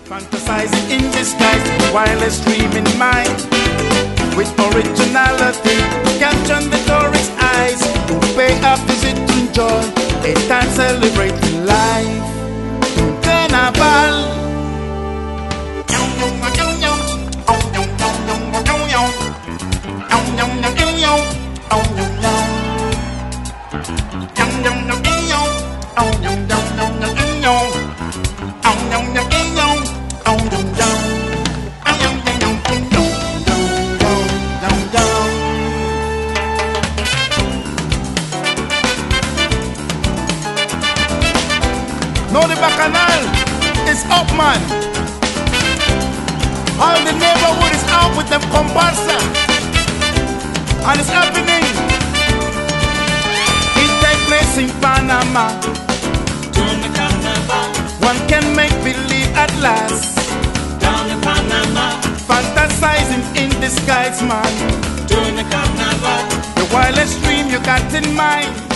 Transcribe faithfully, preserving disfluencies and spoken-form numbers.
Fantasizing in disguise, wireless dream in mind. With originality, capture the tourist's eyes. To pay a visit to enjoy a time celebrating life. Carnival. Now the bacchanal is up, man. All the neighborhood is out with them comparsa, and it's happening. It takes place in Panama. During the carnival, One can make believe at last. down in Panama. Fantasizing in disguise, man. During the carnival, The wildest dream you got in mind.